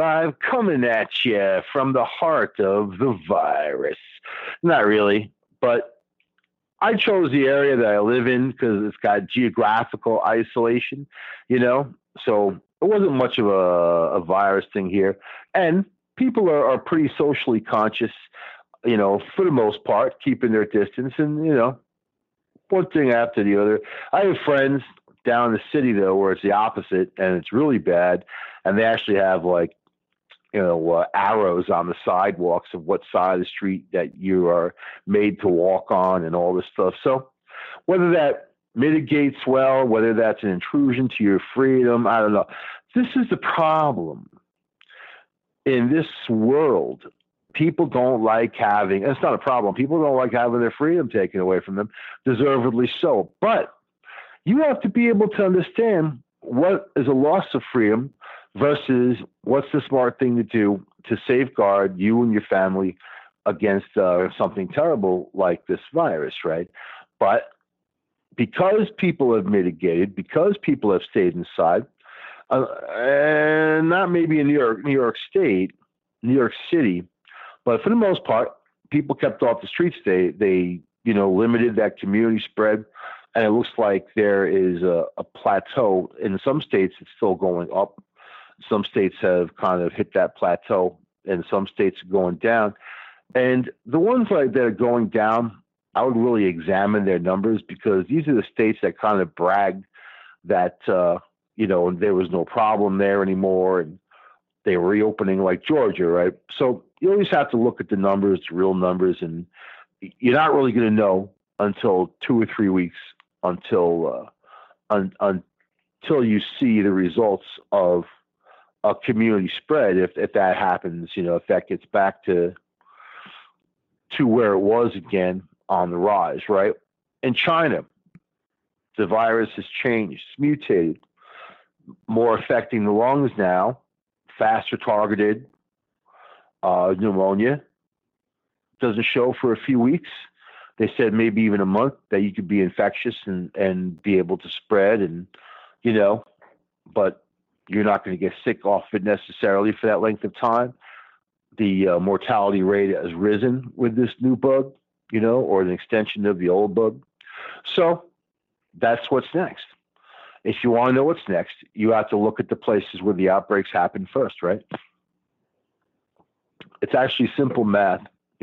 live coming at you from the heart of the virus. Not really, but I chose the area that I live in because it's got geographical isolation, you know, so it wasn't much of a virus thing here. And people are pretty socially conscious, for the most part, keeping their distance. And, one thing after the other. I have friends down in the city, though, where it's the opposite and it's really bad. And they actually have arrows on the sidewalks of what side of the street that you are made to walk on and all this stuff. So whether that mitigates well, whether that's an intrusion to your freedom, I don't know. This is the problem in this world. People don't like having, it's not a problem. People don't like having their freedom taken away from them, deservedly so. But you have to be able to understand what is a loss of freedom versus what's the smart thing to do to safeguard you and your family against something terrible like this virus, right? But because people have mitigated, because people have stayed inside, and not maybe in New York State, New York City, but for the most part, people kept off the streets. They limited that community spread, and it looks like there is a plateau. In some states, it's still going up. Some states have kind of hit that plateau, and some states are going down. And the ones that are going down, I would really examine their numbers because these are the states that kind of bragged that, there was no problem there anymore, and they were reopening like Georgia, right? So you always have to look at the numbers, the real numbers, and you're not really going to know until 2 or 3 weeks until you see the results of a community spread. If that happens, if that gets back to where it was again on the rise, right? In China, the virus has changed, it's mutated, more affecting the lungs now, faster targeted. Pneumonia doesn't show for a few weeks. They said maybe even a month that you could be infectious and be able to spread, and but you're not going to get sick off it necessarily for that length of time. The mortality rate has risen with this new bug, or an extension of the old bug. So that's what's next. If you want to know what's next, you have to look at the places where the outbreaks happen first, right? It's actually simple math,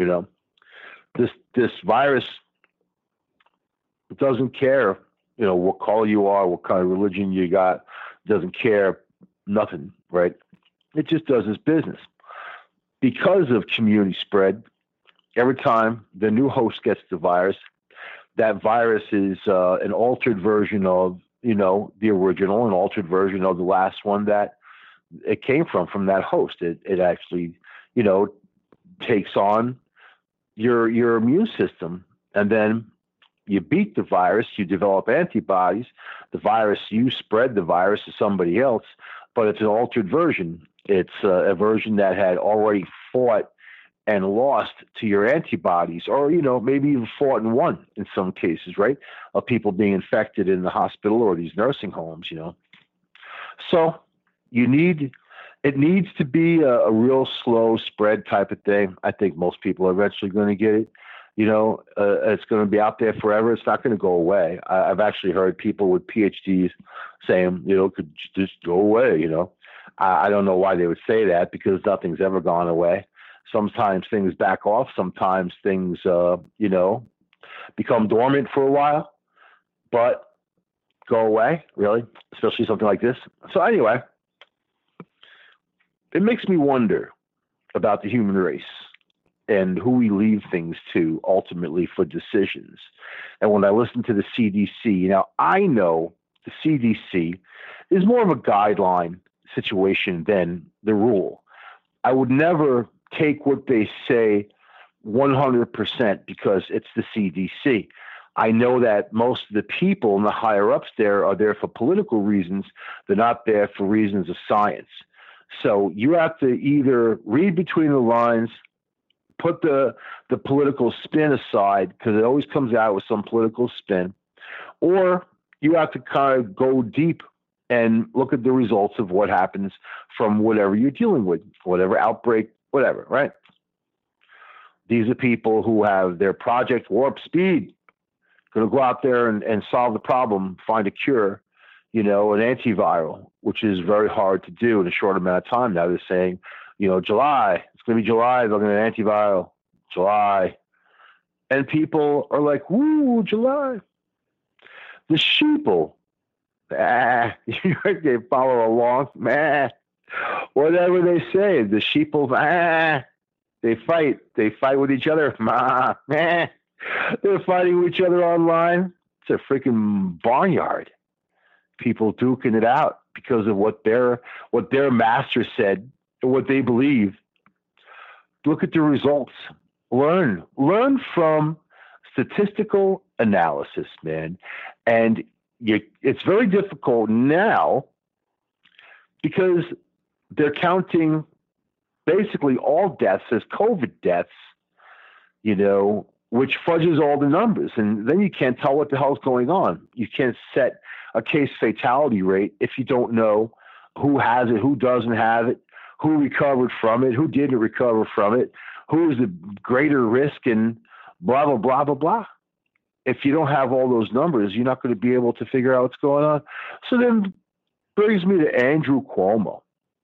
This virus doesn't care, what color you are, what kind of religion you got, doesn't care, nothing, right? It just does its business. Because of community spread, every time the new host gets the virus, that virus is an altered version of, the original, an altered version of the last one that it came from that host. It actually, takes on your immune system, and then you beat the virus, you develop antibodies. The virus, you spread the virus to somebody else, but it's an altered version. It's a version that had already fought and lost to your antibodies, or, maybe even fought and won in some cases, right? Of people being infected in the hospital or these nursing homes, So it needs to be a real slow spread type of thing. I think most people are eventually going to get it. It's going to be out there forever. It's not going to go away. I've actually heard people with PhDs saying, could just go away, I don't know why they would say that, because nothing's ever gone away. Sometimes things back off. Sometimes things, become dormant for a while, but go away, really, especially something like this. So anyway, it makes me wonder about the human race and who we leave things to ultimately for decisions. And when I listen to the CDC, I know the CDC is more of a guideline situation than the rule. I would never take what they say 100% because it's the CDC. I know that most of the people and the higher ups there are there for political reasons. They're not there for reasons of science. So you have to either read between the lines, put the political spin aside, because it always comes out with some political spin, or you have to kind of go deep and look at the results of what happens from whatever you're dealing with, whatever outbreak, whatever, right? These are people who have their Project Warp Speed, going to go out there and solve the problem, find a cure, an antiviral, which is very hard to do in a short amount of time. Now they're saying, July, it's going to be July, they're going to an antiviral, July. And people are like, woo, July. The sheeple, they follow along, whatever they say, the sheeple, they fight with each other, they're fighting with each other online. It's a freaking barnyard. People duking it out because of what their master said and what they believe. Look at the results. Learn from statistical analysis, man. And it's very difficult now because they're counting basically all deaths as COVID deaths, which fudges all the numbers. And then you can't tell what the hell's going on. You can't set a case fatality rate if you don't know who has it, who doesn't have it, who recovered from it, who didn't recover from it, who is the greater risk, and blah, blah, blah, blah, blah. If you don't have all those numbers, you're not going to be able to figure out what's going on. So then brings me to Andrew Cuomo.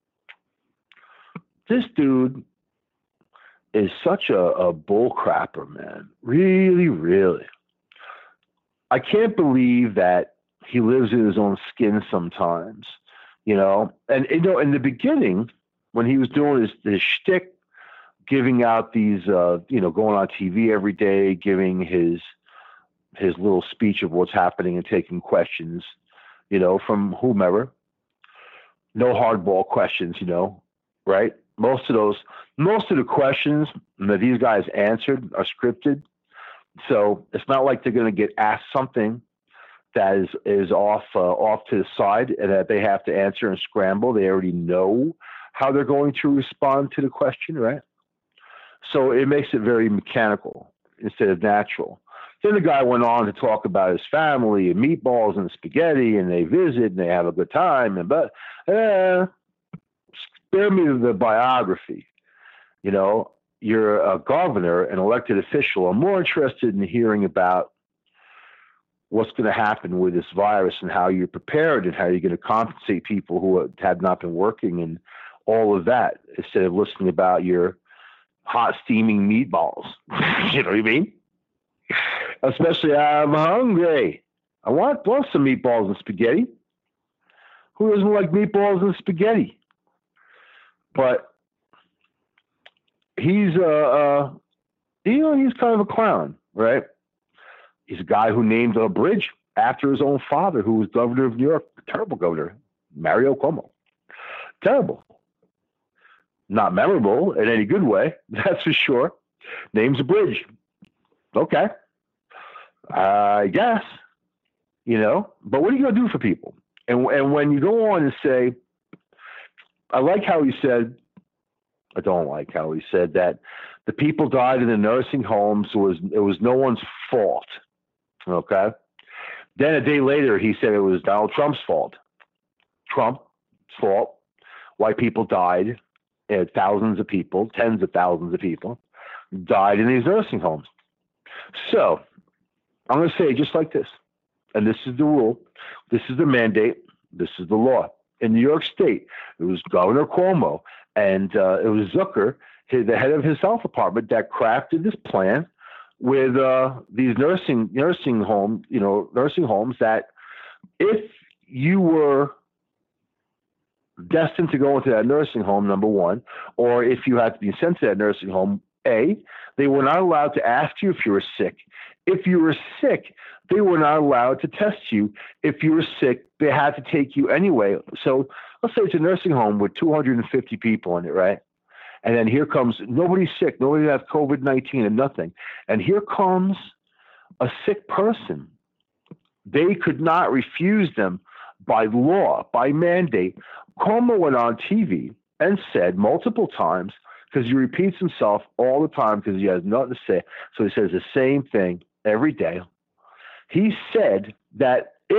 This dude is such a bull crapper, man. Really, really. I can't believe that he lives in his own skin sometimes, And, in the beginning, when he was doing his shtick, giving out these, going on TV every day, giving his little speech of what's happening and taking questions, from whomever. No hardball questions, right? Most of the questions that these guys answered are scripted. So it's not like they're going to get asked something that is off to the side and that they have to answer and scramble. They already know how they're going to respond to the question, right? So it makes it very mechanical instead of natural. Then the guy went on to talk about his family and meatballs and spaghetti, and they visit and they have a good time. But spare me the biography. You're a governor, an elected official. I'm more interested in hearing about what's going to happen with this virus and how you're prepared and how you're going to compensate people who have not been working and all of that, instead of listening about your hot steaming meatballs. You know what I mean? Especially, I'm hungry. I want some meatballs and spaghetti. Who doesn't like meatballs and spaghetti? But he's he's kind of a clown, right? He's a guy who named a bridge after his own father, who was governor of New York, a terrible governor, Mario Cuomo. Terrible. Not memorable in any good way, that's for sure. Names a bridge. Okay. I guess, but what are you going to do for people? And when you go on and say, I like how he said, I don't like how he said that the people died in the nursing homes, it was no one's fault. Okay. Then a day later, he said it was Donald Trump's fault. Trump's fault. Why people died. Thousands of people, tens of thousands of people died in these nursing homes. So I'm going to say it just like this. And this is the rule. This is the mandate. This is the law. In New York State, it was Governor Cuomo and it was Zucker, the head of his health department, that crafted this plan with these nursing homes that if you were destined to go into that nursing home, number one, or if you had to be sent to that nursing home, they were not allowed to ask you if you were sick. If you were sick, they were not allowed to test you. If you were sick, they had to take you anyway. So let's say it's a nursing home with 250 people in it, right? And then here comes, nobody's sick, nobody has COVID-19 and nothing. And here comes a sick person. They could not refuse them by law, by mandate. Cuomo went on TV and said multiple times, because he repeats himself all the time because he has nothing to say, so he says the same thing every day. He said that if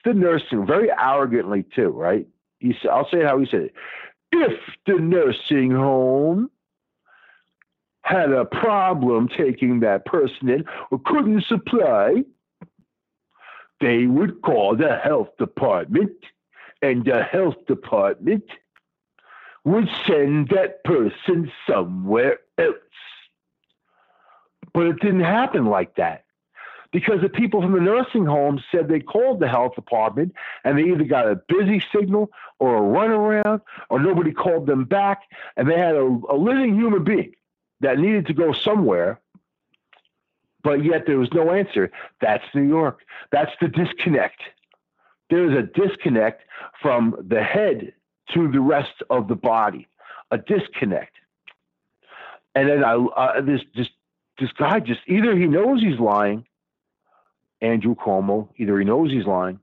the nursing, very arrogantly too, right? I'll say it how he said it. If the nursing home had a problem taking that person in or couldn't supply, they would call the health department, and the health department would send that person somewhere else. But it didn't happen like that, because the people from the nursing home said they called the health department and they either got a busy signal or a runaround or nobody called them back, and they had a living human being that needed to go somewhere, but yet there was no answer. That's New York. That's the disconnect. There's a disconnect from the head to the rest of the body, a disconnect. And then this guy just, either he knows he's lying, Andrew Cuomo, either he knows he's lying,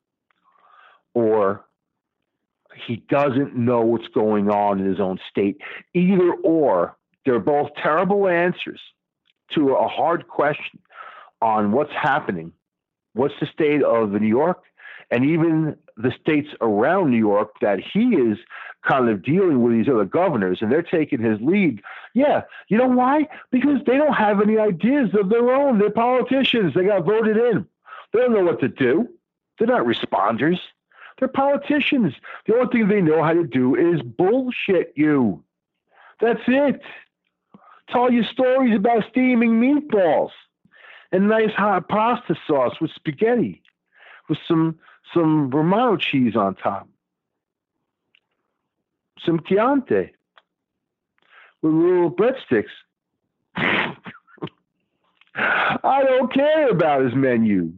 or he doesn't know what's going on in his own state. Either or, they're both terrible answers to a hard question on what's happening. What's the state of New York and even the states around New York that he is kind of dealing with these other governors, and they're taking his lead. Yeah. You know why? Because they don't have any ideas of their own. They're politicians. They got voted in. They don't know what to do. They're not responders. They're politicians. The only thing they know how to do is bullshit you. That's it. Tell you stories about steaming meatballs and nice hot pasta sauce with spaghetti with some Romano cheese on top. Some Chianti with little breadsticks. I don't care about his menu.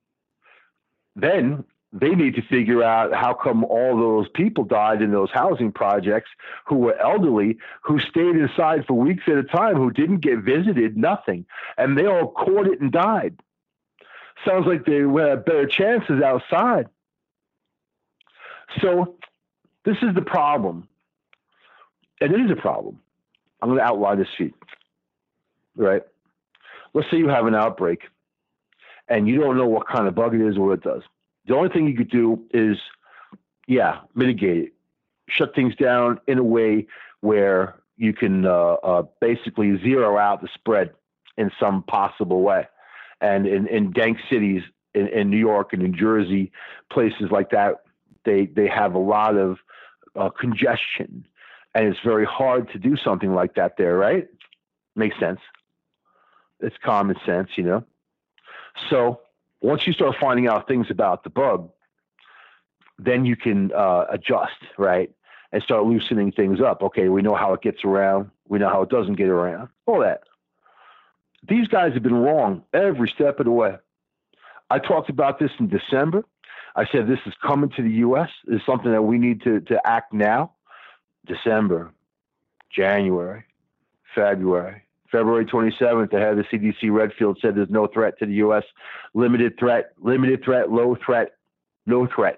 Then they need to figure out how come all those people died in those housing projects who were elderly, who stayed inside for weeks at a time, who didn't get visited, nothing. And they all caught it and died. Sounds like they had better chances outside. So this is the problem. And it is a problem. I'm going to outline this sheet. Right? Let's say you have an outbreak and you don't know what kind of bug it is or what it does. The only thing you could do is, mitigate it. Shut things down in a way where you can basically zero out the spread in some possible way. And in dank cities in New York and New Jersey, places like that, they have a lot of congestion. And it's very hard to do something like that there, right? Makes sense. It's common sense, you know? So once you start finding out things about the bug, then you can adjust, right? And start loosening things up. Okay, we know how it gets around. We know how it doesn't get around. All that. These guys have been wrong every step of the way. I talked about this in December. I said this is coming to the U.S. This is something that we need to act now. December, January, February. February 27th, the head of the CDC, Redfield, said there's no threat to the U.S. Limited threat, low threat, no threat.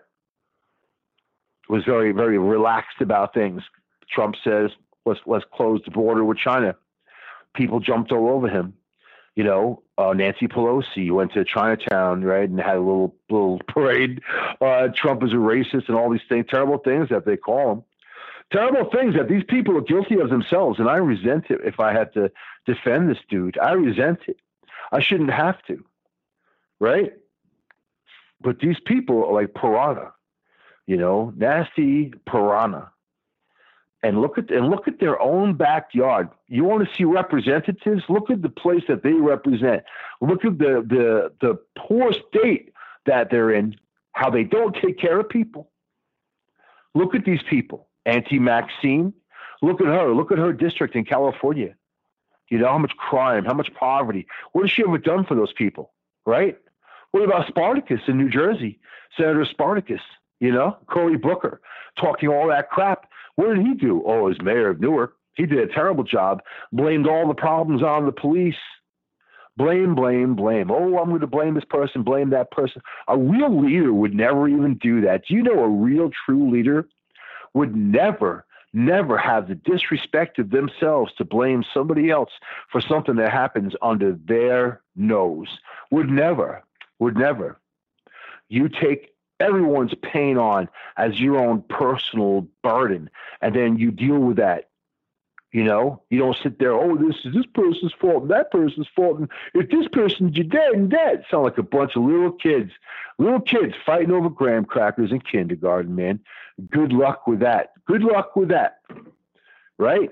Was very, very relaxed about things. Trump says, let's close the border with China. People jumped all over him. You know, Nancy Pelosi went to Chinatown, right, and had a little parade. Trump is a racist and all these things, terrible things that they call him. Terrible things that these people are guilty of themselves, and I resent it if I had to defend this dude. I resent it. I shouldn't have to, right? But these people are like piranha, you know, nasty piranha. And look at their own backyard. You want to see representatives? Look at the place that they represent. Look at the poor state that they're in, how they don't take care of people. Look at these people. Auntie Maxine, look at her. Look at her district in California. You know, how much crime, how much poverty. What has she ever done for those people, right? What about Spartacus in New Jersey? Senator Spartacus, you know, Cory Booker, talking all that crap. What did he do? Oh, as mayor of Newark, he did a terrible job. Blamed all the problems on the police. Blame. Oh, I'm going to blame this person, blame that person. A real leader would never even do that. Do you know a real, true leader would never have the disrespect of themselves to blame somebody else for something that happens under their nose? Would never. You take everyone's paying on as your own personal burden. And then you deal with that. You don't sit there, oh, this is this person's fault and that person's fault. And if this person's your dad and that, sound like a bunch of little kids fighting over graham crackers in kindergarten, man. Good luck with that. Good luck with that. Right?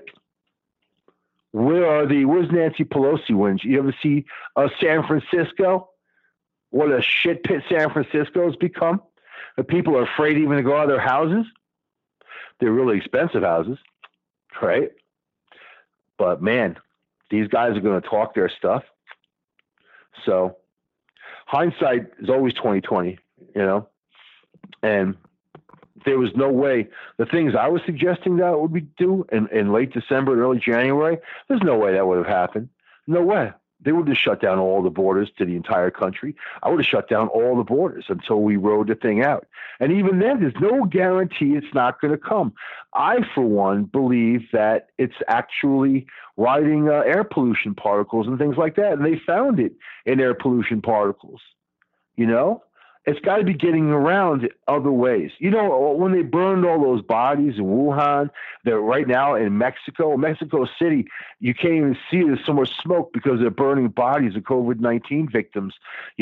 Where's Nancy Pelosi when you ever see San Francisco? What a shit pit San Francisco has become. The people are afraid even to go out of their houses. They're really expensive houses, right? But man, these guys are going to talk their stuff. So hindsight is always 2020, and there was no way the things I was suggesting that would be due in late December and early January. There's no way that would have happened. No way. They would have shut down all the borders to the entire country. I would have shut down all the borders until we rode the thing out. And even then, there's no guarantee it's not going to come. I, for one, believe that it's actually riding air pollution particles and things like that. And they found it in air pollution particles. It's got to be getting around other ways. When they burned all those bodies in Wuhan, they're right now in Mexico City, you can't even see there's so much smoke because they're burning bodies of COVID-19 victims.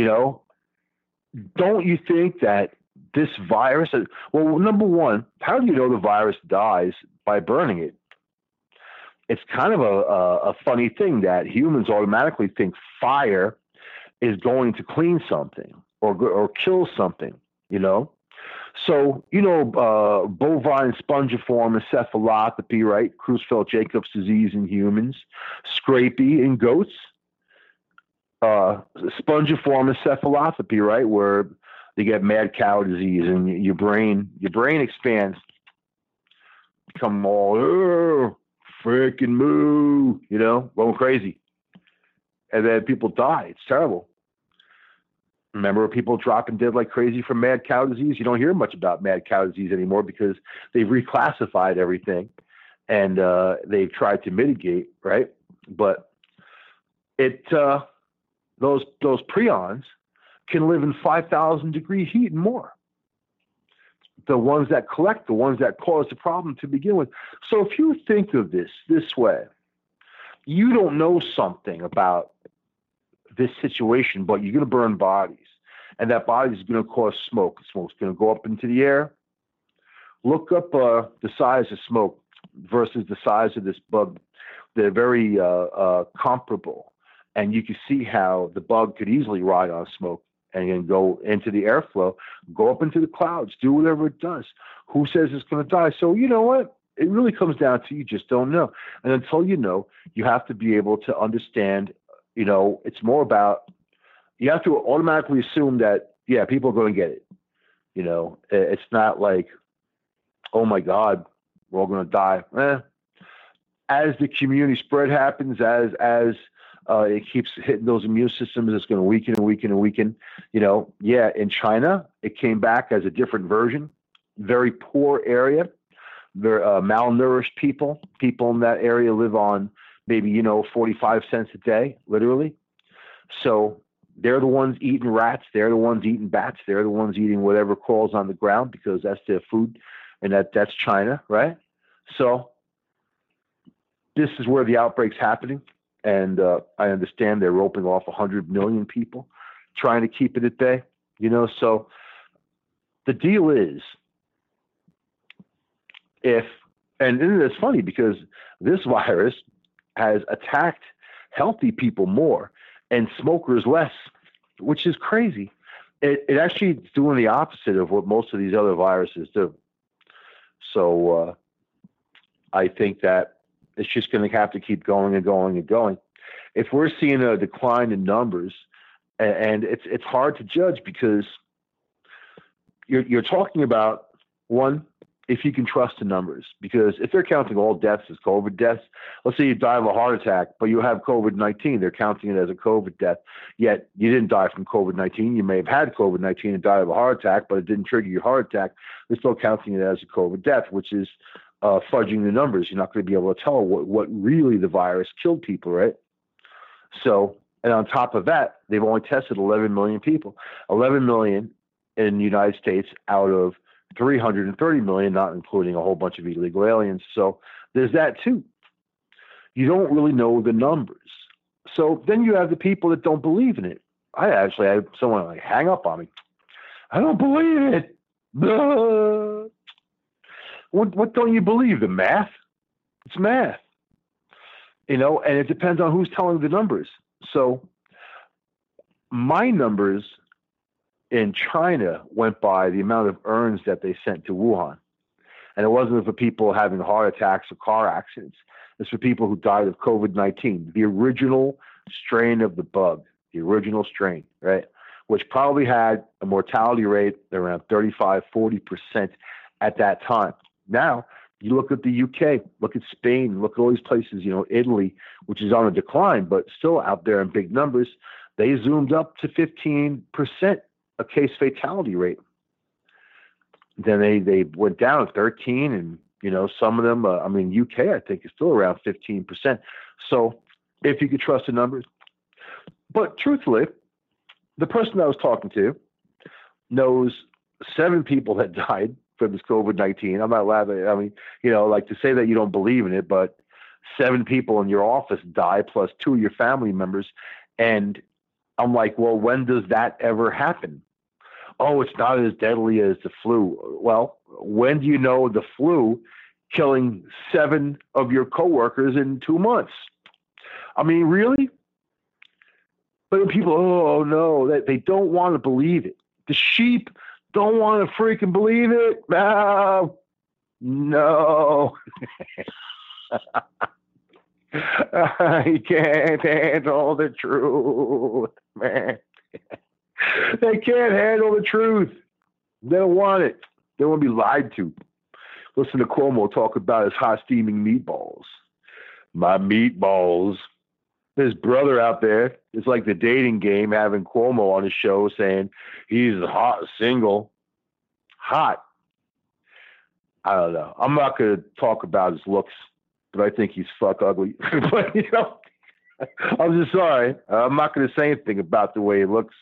Don't you think that this virus, well, number one, how do you know the virus dies by burning it? It's kind of a funny thing that humans automatically think fire is going to clean something or kill something, So, bovine spongiform encephalopathy, right? Creutzfeldt-Jacobs disease in humans, scrapie in goats, spongiform encephalopathy, right? Where they get mad cow disease and your brain expands, become all, freaking moo, going crazy. And then people die. It's terrible. Remember people dropping dead like crazy from mad cow disease? You don't hear much about mad cow disease anymore because they've reclassified everything and they've tried to mitigate, right? But those prions can live in 5,000 degree heat and more. The ones that collect, the ones that cause the problem to begin with. So if you think of this way, you don't know something about this situation, but you're going to burn bodies, and that body is going to cause smoke. Smoke's going to go up into the air. Look up the size of smoke versus the size of this bug. They're very comparable, and you can see how the bug could easily ride on smoke and then go into the airflow, go up into the clouds, do whatever it does. Who says it's going to die? So you know what? It really comes down to you just don't know. And until you know, you have to be able to understand. It's more about, you have to automatically assume that, yeah, people are going to get it. It's not like, oh my God, we're all going to die. As the community spread happens, as it keeps hitting those immune systems, it's going to weaken and weaken and weaken. In China, it came back as a different version, very poor area. They're malnourished people. People in that area live on maybe, 45 cents a day, literally. So they're the ones eating rats. They're the ones eating bats. They're the ones eating whatever crawls on the ground because that's their food. And that's China, right? So this is where the outbreak's happening. And I understand they're roping off 100 million people trying to keep it at bay, So the deal is and it's funny because this virus has attacked healthy people more and smokers less, which is crazy. It actually is doing the opposite of what most of these other viruses do. So I think that it's just going to have to keep going and going and going. If we're seeing a decline in numbers, and it's hard to judge because you're talking about, one, if you can trust the numbers, because if they're counting all deaths as COVID deaths, let's say you die of a heart attack, but you have COVID-19, they're counting it as a COVID death, yet you didn't die from COVID-19. You may have had COVID-19 and died of a heart attack, but it didn't trigger your heart attack. They're still counting it as a COVID death, which is fudging the numbers. You're not going to be able to tell what really the virus killed people, right? So, and on top of that, they've only tested 11 million people. 11 million in the United States out of 330 million, not including a whole bunch of illegal aliens. So there's that too. You don't really know the numbers. So then you have the people that don't believe in it. I actually had someone like hang up on me. I don't believe it. What don't you believe? The math? It's math. And it depends on who's telling the numbers. So my numbers in China went by the amount of urns that they sent to Wuhan. And it wasn't for people having heart attacks or car accidents. It's for people who died of COVID-19, the original strain of the bug, the original strain, right? Which probably had a mortality rate around 35, 40% at that time. Now, you look at the UK, look at Spain, look at all these places, Italy, which is on a decline, but still out there in big numbers. They zoomed up to 15% a case fatality rate. Then they went down to 13, and some of them. UK I think is still around 15%. So if you could trust the numbers, but truthfully, the person I was talking to knows 7 people that died from this COVID-19. I'm not laughing. Like to say that you don't believe in it, but 7 people in your office die plus 2 of your family members, and I'm like, well, when does that ever happen? Oh, it's not as deadly as the flu. Well, when do you know the flu killing 7 of your coworkers in 2 months? I mean, really? But people, oh no, they don't want to believe it. The sheep don't want to freaking believe it. No. I can't handle the truth, man. They can't handle the truth. They don't want it. They want to be lied to. Listen to Cuomo talk about his hot steaming meatballs. My meatballs. His brother out there, it's like the dating game, having Cuomo on his show saying he's hot, single. Hot. I don't know. I'm not going to talk about his looks, but I think he's fuck ugly. But, I'm just sorry. I'm not going to say anything about the way he looks.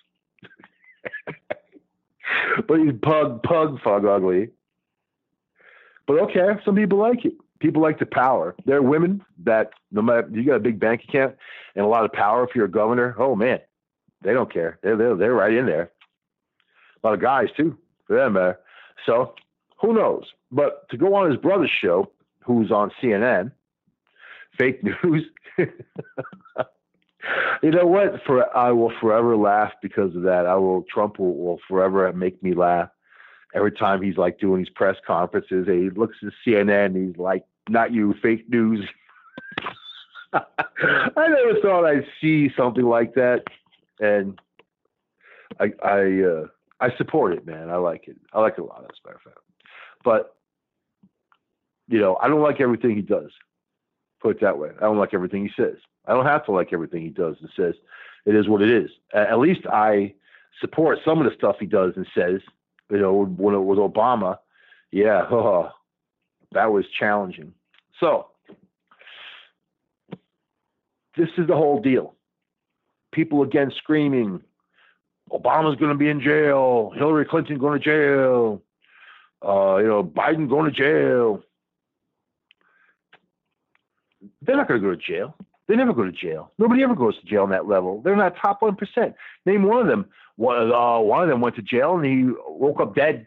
But he's pug fuck ugly. But okay, some people like it. People like the power. There are women that, no matter, you got a big bank account and a lot of power if you're a governor, oh man, they don't care. They're right in there. A lot of guys too, for that matter. So who knows? But to go on his brother's show, who's on CNN, fake news. You know what? I will forever laugh because of that. Trump will forever make me laugh. Every time he's like doing these press conferences, he looks at CNN and he's like, not you, fake news. I never thought I'd see something like that. And I support it, man. I like it. I like it a lot, as a matter of fact. But, I don't like everything he does. Put it that way. I don't like everything he says. I don't have to like everything he does and says. It is what it is. At least I support some of the stuff he does and says. When it was Obama, that was challenging. So this is the whole deal. People again screaming, Obama's going to be in jail, Hillary Clinton going to jail, Biden going to jail. They're not going to go to jail. They never go to jail. Nobody ever goes to jail on that level. They're not top 1%. Name one of them. One of them went to jail and he woke up dead.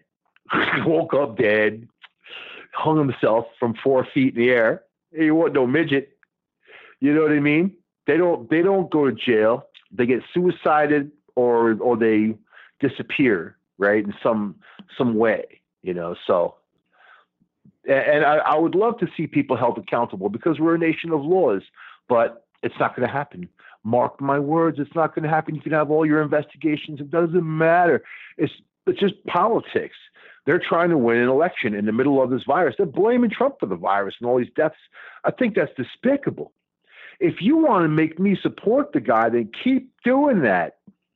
Hung himself from 4 feet in the air. He wasn't no midget. You know what I mean? They don't go to jail. They get suicided or they disappear, right? In some way, so. And I would love to see people held accountable because we're a nation of laws, but it's not going to happen. Mark my words, it's not going to happen. You can have all your investigations. It doesn't matter. It's just politics. They're trying to win an election in the middle of this virus. They're blaming Trump for the virus and all these deaths. I think that's despicable. If you want to make me support the guy, then keep doing that.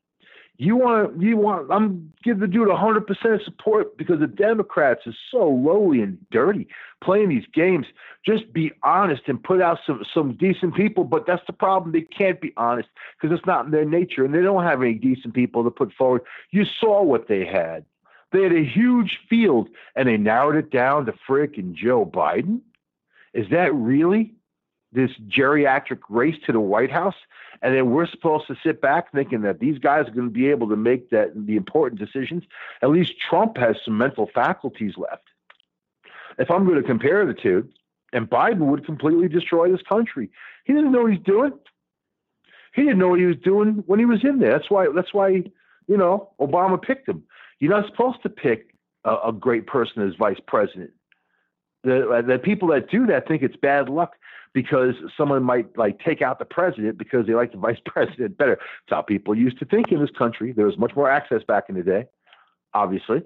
I'm give the dude 100% support because the Democrats are so lowly and dirty playing these games. Just be honest and put out some decent people. But that's the problem. They can't be honest because it's not in their nature and they don't have any decent people to put forward. You saw what they had. They had a huge field, and they narrowed it down to frickin' Joe Biden. Is that really this geriatric race to the White House? And then we're supposed to sit back thinking that these guys are going to be able to make the important decisions. At least Trump has some mental faculties left. If I'm going to compare the two, and Biden would completely destroy this country. He didn't know what he's doing. He didn't know what he was doing when he was in there. That's why Obama picked him. You're not supposed to pick a great person as vice president. The people that do that think it's bad luck because someone might take out the president because they like the vice president better. That's how people used to think in this country. There was much more access back in the day, obviously.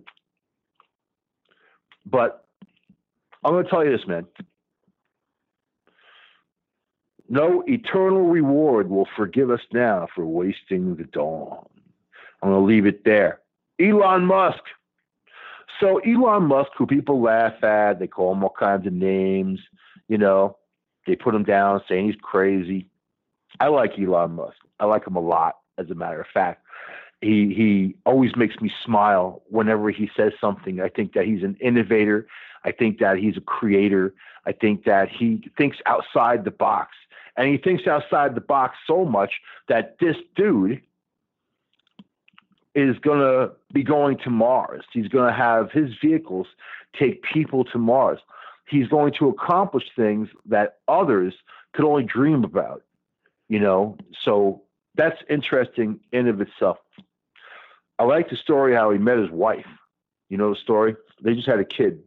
But I'm going to tell you this, man. No eternal reward will forgive us now for wasting the dawn. I'm going to leave it there. Elon Musk. So Elon Musk, who people laugh at, they call him all kinds of names, they put him down saying he's crazy. I like Elon Musk. I like him a lot, as a matter of fact. He always makes me smile whenever he says something. I think that he's an innovator. I think that he's a creator. I think that he thinks outside the box. And he thinks outside the box so much that this dude is going to be going to Mars. He's going to have his vehicles take people to Mars. He's going to accomplish things that others could only dream about, So that's interesting in of itself. I like the story how he met his wife. You know the story? They just had a kid.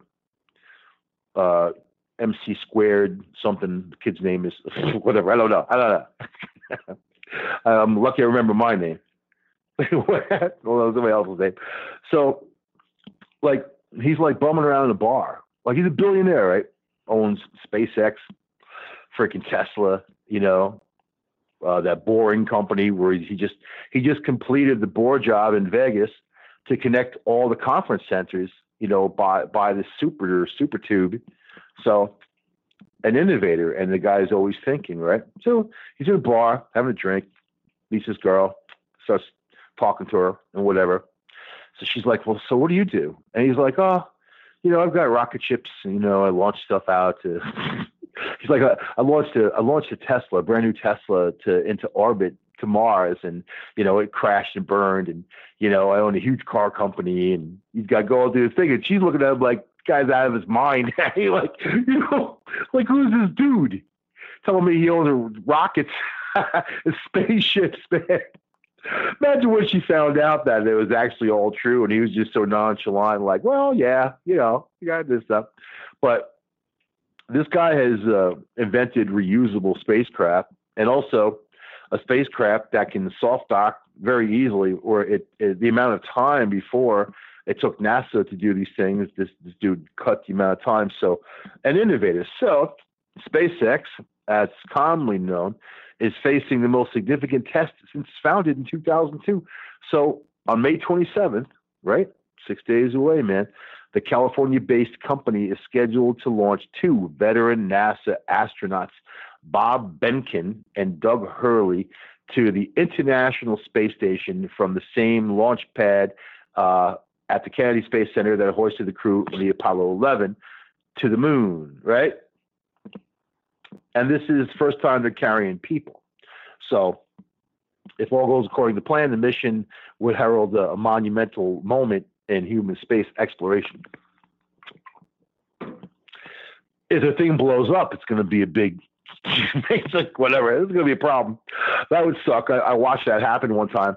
MC squared something. The kid's name is whatever. I don't know. I'm lucky I remember my name. Well, that was somebody else's name. So, he's bumming around in a bar. He's a billionaire, right? Owns SpaceX, freaking Tesla, that Boring company where he just completed the bore job in Vegas to connect all the conference centers, by the super tube. So, an innovator, and the guy's always thinking, right? So he's in a bar having a drink, meets this girl, starts talking to her and whatever. So she's like, well, so what do you do? And he's like, oh, I've got rocket ships, and, I launch stuff out to, he's like, I launched a Tesla, a brand new Tesla into orbit to Mars, and, it crashed and burned, and, I own a huge car company, and you've got to go do this thing. And she's looking at him like, guy's out of his mind. Who's this dude telling me he owns rockets and spaceships, man? Imagine when she found out that it was actually all true, and he was just so nonchalant, well, yeah, you got this stuff. But this guy has invented reusable spacecraft, and also a spacecraft that can soft dock very easily, or the amount of time before it took NASA to do these things, this dude cut the amount of time. So, an innovator. So, SpaceX, as commonly known, is facing the most significant test since founded in 2002. So, on May 27th, right, 6 days away, man, the California-based company is scheduled to launch two veteran NASA astronauts, Bob Behnken and Doug Hurley, to the International Space Station from the same launch pad at the Kennedy Space Center that hoisted the crew of the Apollo 11 to the moon, right? And this is the first time they're carrying people. So if all goes according to plan, the mission would herald a monumental moment in human space exploration. If the thing blows up, it's going to be a big, it's like whatever, it's going to be a problem. That would suck. I watched that happen one time.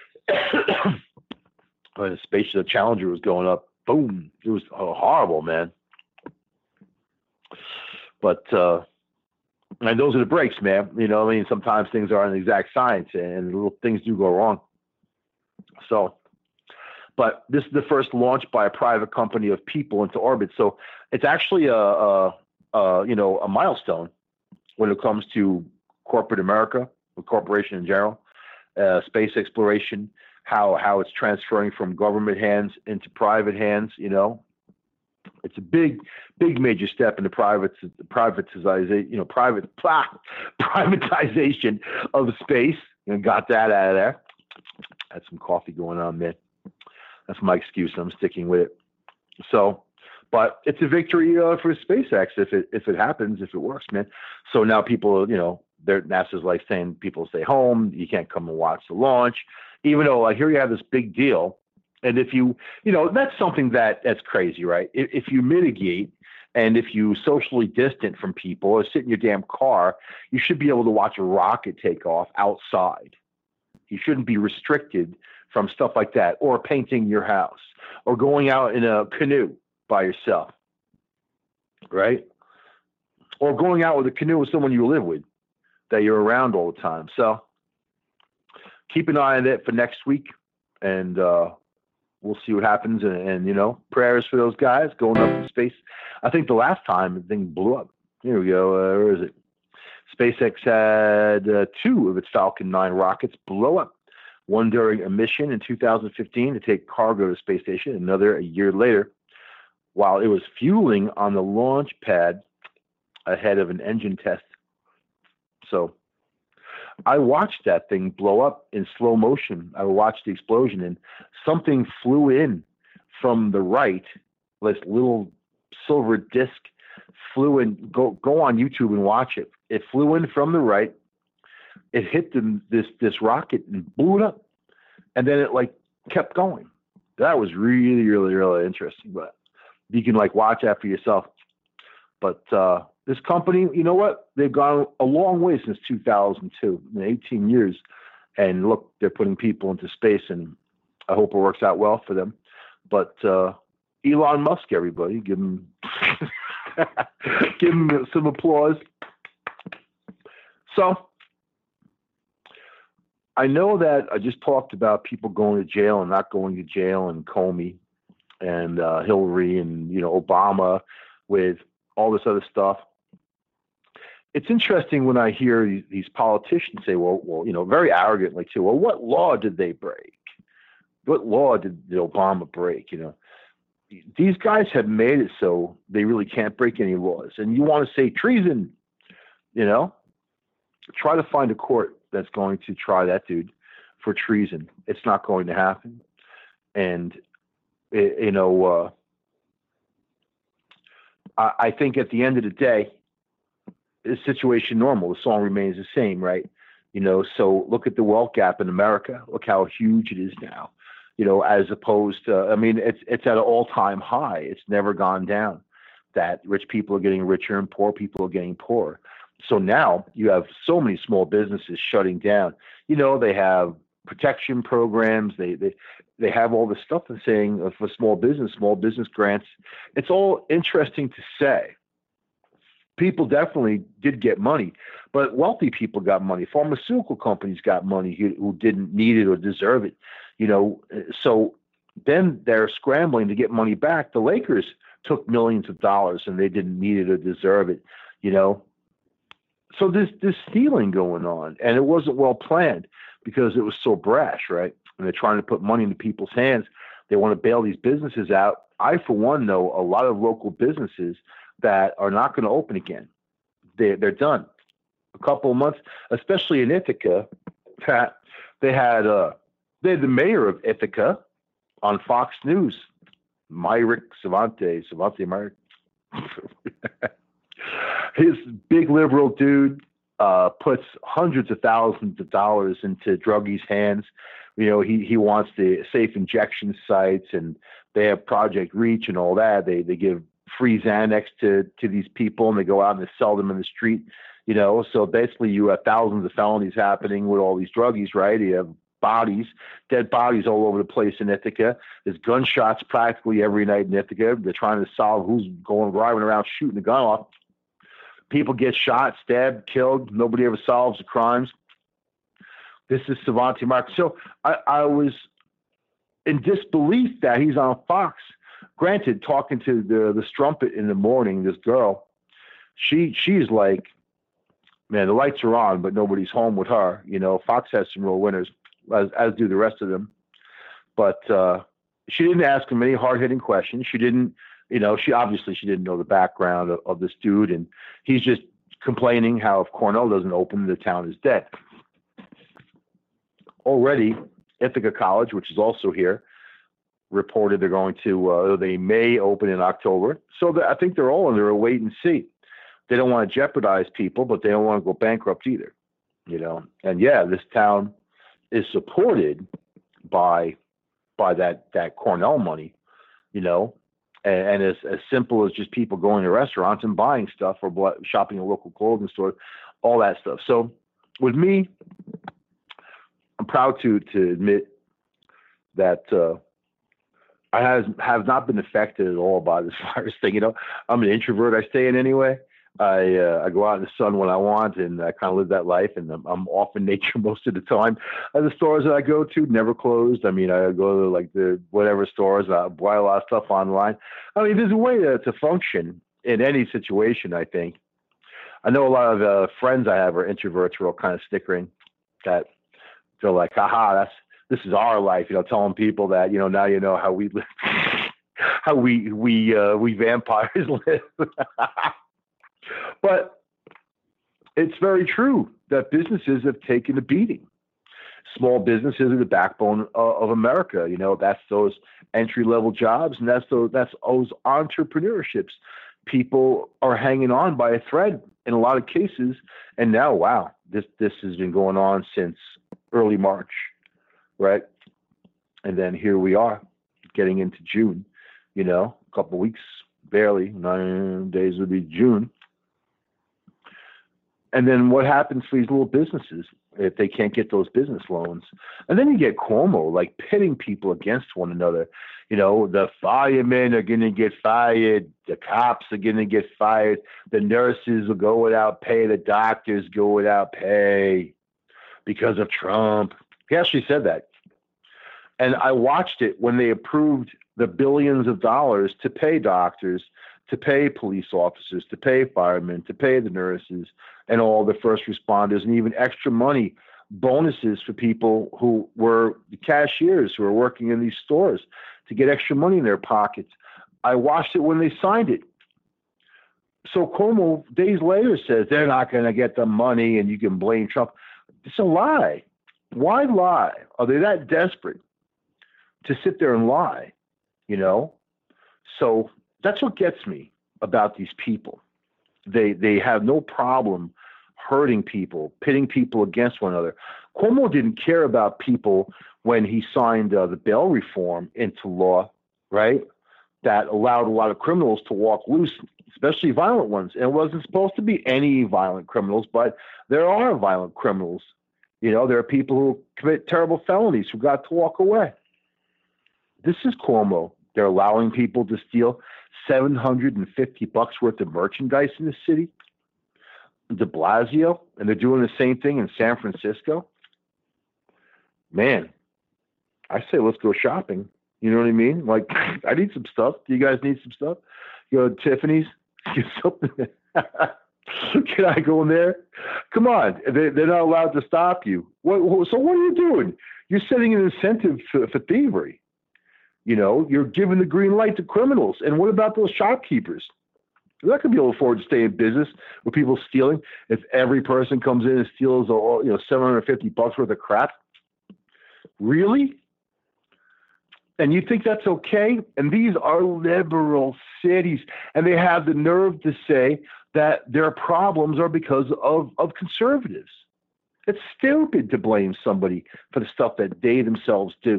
When the Space Challenger was going up, boom! It was horrible, man. But and those are the breaks, man. Sometimes things aren't an exact science, and little things do go wrong. So, but this is the first launch by a private company of people into orbit. So it's actually a milestone when it comes to corporate America, or corporation in general, space exploration. How it's transferring from government hands into private hands, It's a big major step in the privatization of space. And got that out of there. Had some coffee going on, man. That's my excuse. I'm sticking with it. So, but it's a victory for SpaceX if it happens, if it works, man. So now people, NASA's like saying people stay home. You can't come and watch the launch, even though like here you have this big deal. And if that's something that's crazy, right? If you mitigate and if you socially distant from people or sit in your damn car, you should be able to watch a rocket take off outside. You shouldn't be restricted from stuff like that, or painting your house, or going out in a canoe by yourself, right? Or going out with a canoe with someone you live with that you're around all the time. So keep an eye on it for next week, and we'll see what happens. And prayers for those guys going up in space. I think the last time the thing blew up. Here we go. Where is it? SpaceX had 2 of its Falcon 9 rockets blow up. One during a mission in 2015 to take cargo to the space station, another a year later, while it was fueling on the launch pad ahead of an engine test. So I watched that thing blow up in slow motion. I watched the explosion, and something flew in from the right. This little silver disc flew in. Go on YouTube and watch it. It flew in from the right. It hit this rocket and blew it up, and then it like kept going. That was really, really, really interesting. But you can like watch that for yourself. But this company, you know what? They've gone a long way since 2002, 18 years, and look, they're putting people into space, and I hope it works out well for them. But Elon Musk, everybody, give him give him some applause. So I know that I just talked about people going to jail and not going to jail, and Comey and Hillary and Obama with all this other stuff. It's interesting when I hear these politicians say, well, very arrogantly too, well, what law did they break? What law did Obama break? These guys have made it so they really can't break any laws. And you want to say treason, try to find a court that's going to try that dude for treason. It's not going to happen. And, I think at the end of the day, the situation normal. The song remains the same, right? So look at the wealth gap in America. Look how huge it is now. As opposed to, it's at an all-time high. It's never gone down. That rich people are getting richer and poor people are getting poorer. So now you have so many small businesses shutting down. They have protection programs. They have all this stuff that's saying for small business grants. It's all interesting to say. People definitely did get money, but wealthy people got money. Pharmaceutical companies got money who didn't need it or deserve it. So then they're scrambling to get money back. The Lakers took millions of dollars and they didn't need it or deserve it. So there's this stealing going on, and it wasn't well planned because it was so brash, right? And they're trying to put money into people's hands. They want to bail these businesses out. I, for one, know a lot of local businesses that are not going to open again. They're done. A couple of months, especially in Ithaca, Pat, they had the mayor of Ithaca on Fox News, Myrick Savante Myrick. His big liberal dude puts hundreds of thousands of dollars into druggies' hands. He wants the safe injection sites, and they have Project Reach and all that. They give free Xanax to these people, and they go out and they sell them in the street. So basically you have thousands of felonies happening with all these druggies, right? You have dead bodies all over the place in Ithaca. There's gunshots practically every night in Ithaca. They're trying to solve who's driving around shooting the gun off. People get shot, stabbed, killed. Nobody ever solves the crimes. This is Savante Mark. So I was in disbelief that he's on Fox. Granted, talking to the strumpet in the morning, this girl, she's like, man, the lights are on, but nobody's home with her. Fox has some real winners, as do the rest of them. But she didn't ask him any hard-hitting questions. She didn't. She didn't know the background of this dude, and he's just complaining how if Cornell doesn't open, the town is dead. Already, Ithaca College, which is also here, reported they're going to, they may open in October. So I think they're all under a wait and see. They don't want to jeopardize people, but they don't want to go bankrupt either, And yeah, this town is supported by that Cornell money, and as simple as just people going to restaurants and buying stuff or shopping at local clothing stores, all that stuff. So with me, I'm proud to admit that I have not been affected at all by this virus thing. I'm an introvert. I stay in anyway. I go out in the sun when I want, and I kind of live that life. And I'm off in nature most of the time. The stores that I go to never closed. I mean, I go to like the whatever stores. I buy a lot of stuff online. I mean, there's a way to function in any situation, I think. I know a lot of friends I have are introverts who are all kind of snickering that they're like, haha, this is our life, telling people that, now you know how we live, how we vampires live. But it's very true that businesses have taken a beating. Small businesses are the backbone of America. That's those entry-level jobs, and that's those entrepreneurships. People are hanging on by a thread in a lot of cases. And now, wow, this has been going on since early March, right? And then here we are getting into June, a couple of weeks, barely 9 days would be June. And then what happens for these little businesses if they can't get those business loans? And then you get Cuomo like pitting people against one another. The firemen are going to get fired. The cops are going to get fired. The nurses will go without pay. The doctors go without pay because of Trump. He actually said that. And I watched it when they approved the billions of dollars to pay doctors, to pay police officers, to pay firemen, to pay the nurses and all the first responders, and even extra money, bonuses for people who were the cashiers who were working in these stores to get extra money in their pockets. I watched it when they signed it. So Cuomo days later says they're not going to get the money and you can blame Trump. It's a lie. Why lie? Are they that desperate to sit there and lie? So that's what gets me about these people. They have no problem hurting people, pitting people against one another. Cuomo didn't care about people when he signed the bail reform into law, right? That allowed a lot of criminals to walk loose, especially violent ones. And it wasn't supposed to be any violent criminals, but there are violent criminals. There are people who commit terrible felonies who got to walk away. This is Cuomo. They're allowing people to steal $750 worth of merchandise in the city. De Blasio, and they're doing the same thing in San Francisco. Man, I say let's go shopping. You know what I mean? Like, I need some stuff. Do you guys need some stuff? Go to Tiffany's, get something. Can I go in there? Come on. They're not allowed to stop you. So what are you doing? You're setting an incentive for thievery. You're giving the green light to criminals. And what about those shopkeepers? They're not going to be able to afford to stay in business with people stealing. If every person comes in and steals, $750 worth of crap, really? And you think that's okay? And these are liberal cities, and they have the nerve to say that their problems are because of conservatives. It's stupid to blame somebody for the stuff that they themselves do.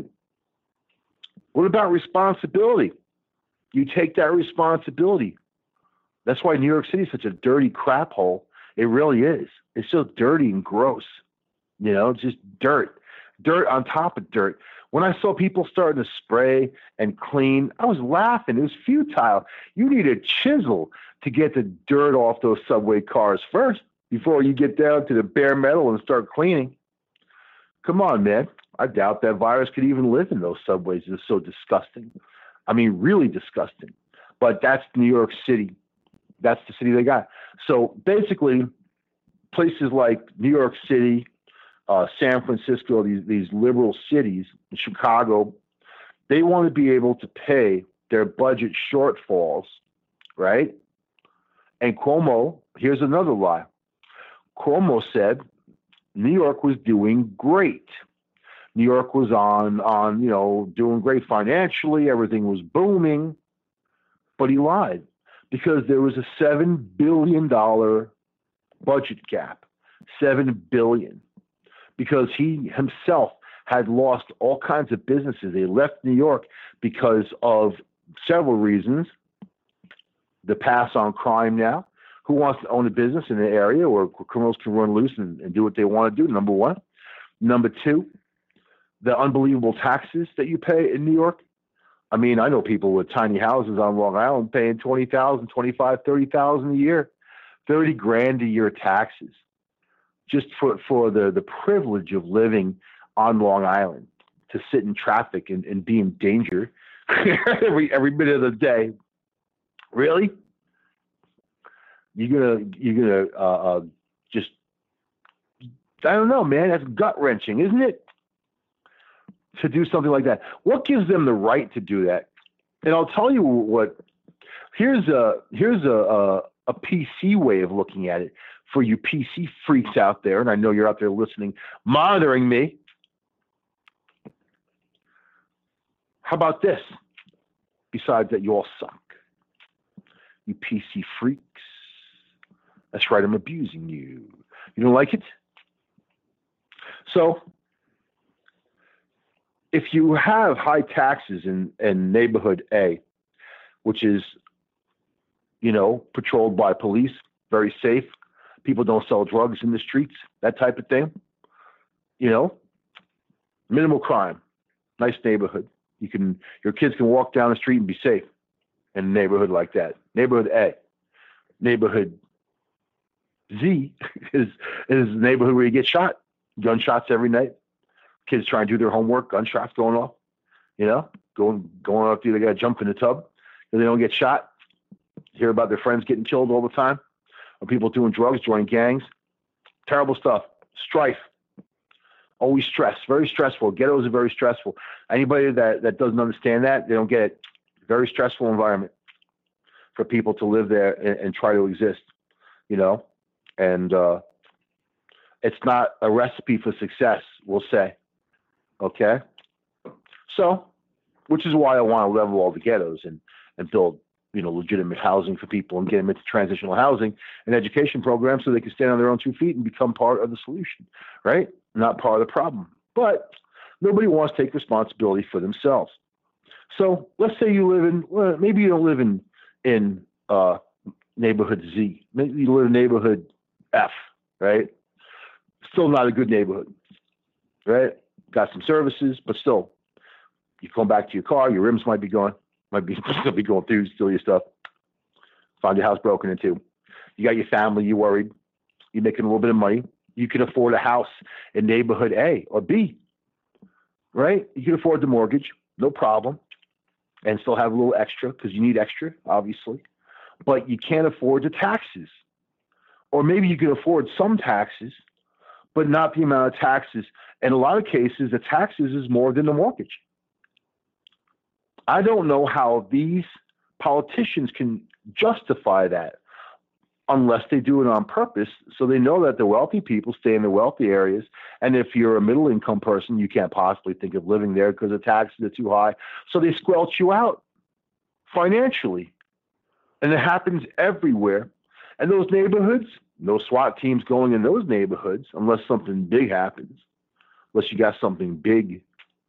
What about responsibility? You take that responsibility. That's why New York City is such a dirty crap hole. It really is. It's so dirty and gross. It's just dirt on top of dirt. When I saw people starting to spray and clean, I was laughing. It was futile. You need a chisel to get the dirt off those subway cars first before you get down to the bare metal and start cleaning. Come on, man. I doubt that virus could even live in those subways. It's so disgusting. I mean, really disgusting. But that's New York City. That's the city they got. So basically, places like New York City, San Francisco, these liberal cities, Chicago, they want to be able to pay their budget shortfalls, right? And Cuomo, here's another lie. Cuomo said New York was doing great. New York was on, doing great financially. Everything was booming, but he lied because there was a $7 billion budget gap, $7 billion, because he himself had lost all kinds of businesses. They left New York because of several reasons. The pass on crime now. Who wants to own a business in an area where criminals can run loose and do what they want to do? Number one. Number two, the unbelievable taxes that you pay in New York. I mean, I know people with tiny houses on Long Island paying $20,000, $25,000, $30,000 a year, $30,000 a year taxes, just for the privilege of living on Long Island, to sit in traffic and be in danger every minute of the day. Really? You're gonna just, I don't know, man. That's gut wrenching, isn't it? To do something like that. What gives them the right to do that? And I'll tell you what. Here's a PC way of looking at it for you PC freaks out there, and I know you're out there listening, monitoring me. How about this? Besides that, you all suck. You PC freaks. That's right, I'm abusing you. You don't like it? So, if you have high taxes in neighborhood A, which is, patrolled by police, very safe, people don't sell drugs in the streets, that type of thing, minimal crime, nice neighborhood. Your kids can walk down the street and be safe in a neighborhood like that. Neighborhood A. Neighborhood Z is a neighborhood where you get shot, gunshots every night. Kids trying to do their homework, gunshots going off, going off. They got to jump in the tub so they don't get shot. Hear about their friends getting killed all the time, or people doing drugs, joining gangs. Terrible stuff. Strife. Always stress. Very stressful. Ghettos are very stressful. Anybody that doesn't understand that, they don't get it. Very stressful environment for people to live there and try to exist, and it's not a recipe for success, we'll say. Okay? So, which is why I want to level all the ghettos and build, legitimate housing for people and get them into transitional housing and education programs so they can stand on their own 2 feet and become part of the solution, right? Not part of the problem. But nobody wants to take responsibility for themselves. So let's say you live maybe you don't live in neighborhood Z. Maybe you live in neighborhood F, right? Still not a good neighborhood, right? Got some services, but still, you come back to your car, your rims might be going through, steal your stuff, find your house broken into. You got your family, you're worried, you're making a little bit of money. You can afford a house in neighborhood A or B, right? You can afford the mortgage, no problem, and still have a little extra because you need extra, obviously, but you can't afford the taxes. Or maybe you can afford some taxes, but not the amount of taxes. In a lot of cases, the taxes is more than the mortgage. I don't know how these politicians can justify that unless they do it on purpose, so they know that the wealthy people stay in the wealthy areas, and if you're a middle-income person, you can't possibly think of living there because the taxes are too high, so they squelch you out financially. And it happens everywhere. And those neighborhoods, no SWAT teams going in those neighborhoods unless something big happens, unless you got something big.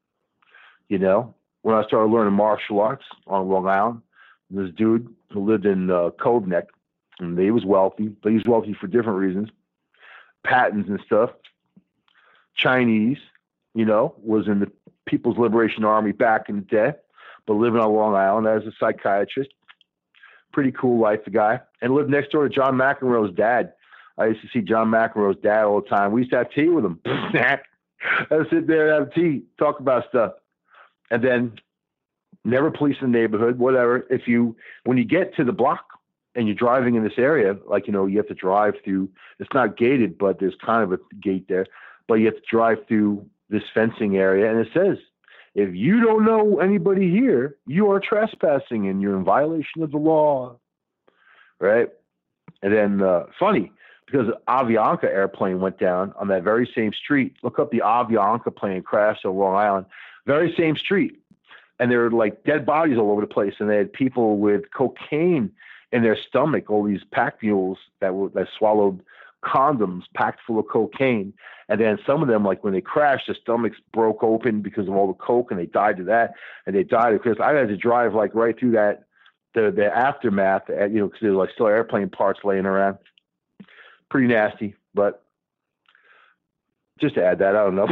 When I started learning martial arts on Long Island, this dude who lived in Cove Neck, and he was wealthy, but he was wealthy for different reasons, patents and stuff. Chinese, was in the People's Liberation Army back in the day, but living on Long Island as a psychiatrist. Pretty cool life, the guy. And lived next door to John McEnroe's dad. I used to see John McEnroe's dad all the time. We used to have tea with him. I would sit there and have tea, talk about stuff. And then never police in the neighborhood, whatever. When you get to the block and you're driving in this area, you have to drive through, it's not gated, but there's kind of a gate there, but you have to drive through this fencing area. And it says, if you don't know anybody here, you are trespassing and you're in violation of the law. Right. And then, funny, because Avianca airplane went down on that very same street. Look up the Avianca plane crashed on Long Island, very same street. And there were like dead bodies all over the place. And they had people with cocaine in their stomach, all these pack mules that swallowed condoms packed full of cocaine. And then some of them, like when they crashed, their stomachs broke open because of all the coke, and they died of that. And they died because I had to drive like right through that, the aftermath, because there's like still airplane parts laying around. Pretty nasty, but just to add that, I don't know.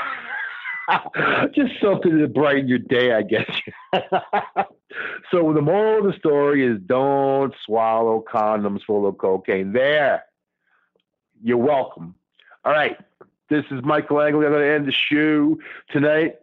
Just something to brighten your day, I guess. So the moral of the story is don't swallow condoms full of cocaine. There. You're welcome. All right. This is Michael Angley. I'm going to end the show tonight.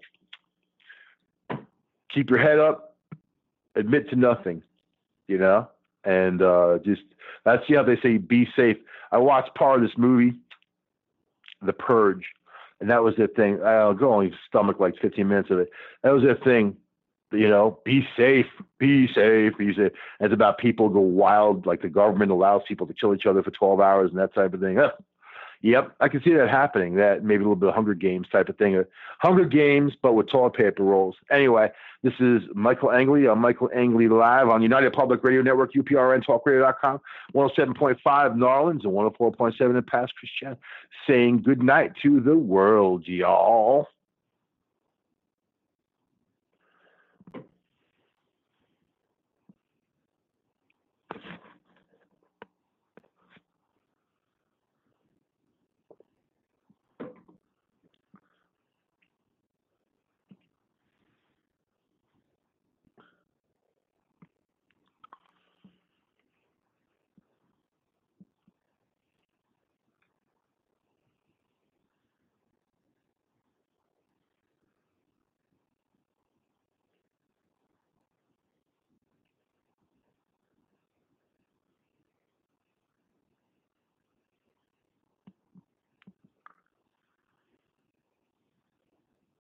Keep your head up. Admit to nothing, and just that's how they say be safe. I watched part of this movie, The Purge, and that was the thing. I'll go only stomach like 15 minutes of it. That was the thing, be safe, be safe, be safe. And it's about people go wild, like the government allows people to kill each other for 12 hours and that type of thing. Yep, I can see that happening. That maybe a little bit of Hunger Games type of thing. Hunger Games, but with toilet paper rolls. Anyway, this is Michael Angley on Michael Angley Live on United Public Radio Network, UPRN, talkradio.com, 107.5 New Orleans and 104.7 in Pass Christian, saying good night to the world, y'all.